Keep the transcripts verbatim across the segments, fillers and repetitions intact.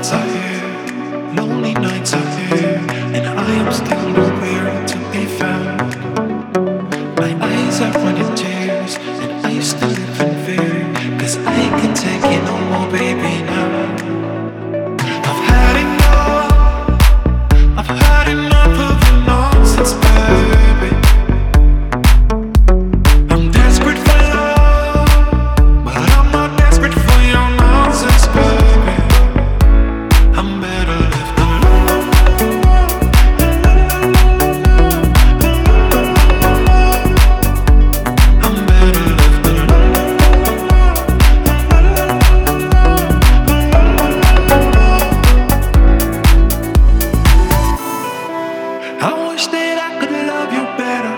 nights are here, lonely nights are here, and I am still nowhere to be found. My eyes are running tears, and I used to live in fear, cause I can take it no more, baby, now. I've had enough, I've had enough of the nonsense, baby. I'm desperate for love, but I'm not desperate for your nonsense, baby. I'm better left alone. I'm better left alone. I wish that I could love you better.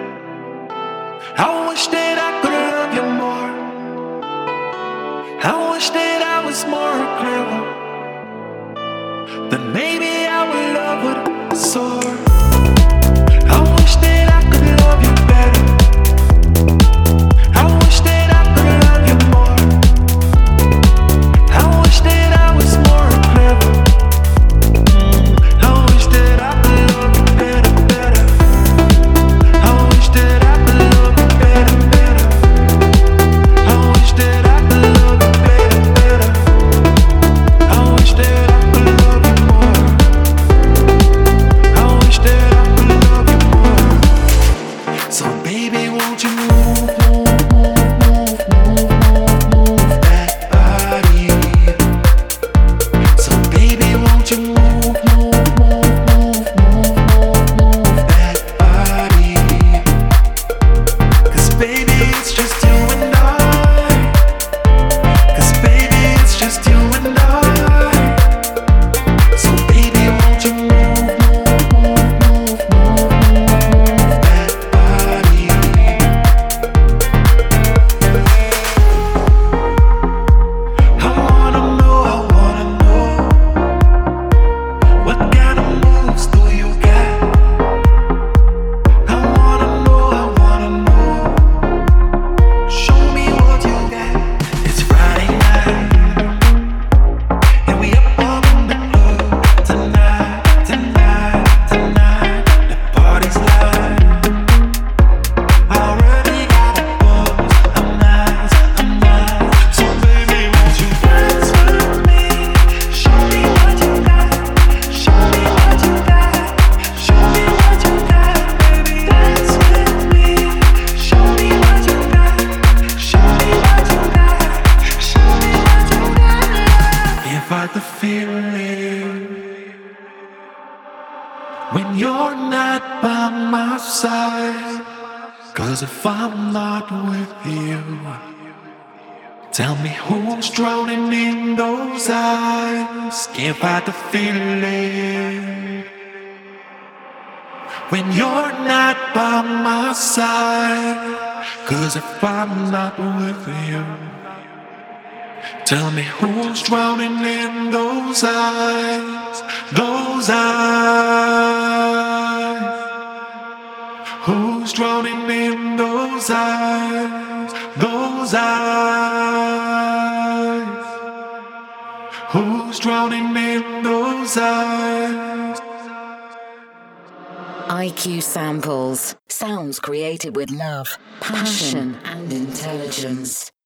I wish that I could love you more. I wish that I was more clever. Then maybe our love would soar. I wish that I could love you better. I wish that I could love you more. I wish that I was more clever. Mm, I wish that I could love you better, better. I wish that I could love you better, better. I wish that I could love you better, better. I wish that I could love you more. I wish that I could love you more. So baby, won't you move, move, move, move, move, move that body? So baby, won't you move, move, move, move, move, move, move that body? 'Cause baby, it's just you and I. 'Cause baby, it's just you and I. So baby, won't you move, move, move, move, move, move that body? I wanna know, I wanna know, what kind of moves do you got? I wanna know, I wanna know, show me what you got. It's Friday night, and we up all in the club tonight, tonight, tonight. The party's live. I already got a buzz. I'm nice, I'm nice. So baby, won't you dance with me? Show me what you got. Show me what you got. Show me what you got, baby. Dance with me. Show me what you got. Show me what you got. Show me what you got. If I could feel it when you're not by my side, 'cause if I'm not with you, tell me who's drowning in those eyes. Can't fight the feeling when you're not by my side. 'Cause if I'm not with you, tell me who's drowning in those eyes. Those eyes. Who's drowning in those eyes? Those eyes. Who's drowning in those eyes? I Q Samples. Sounds created with love, passion, and intelligence.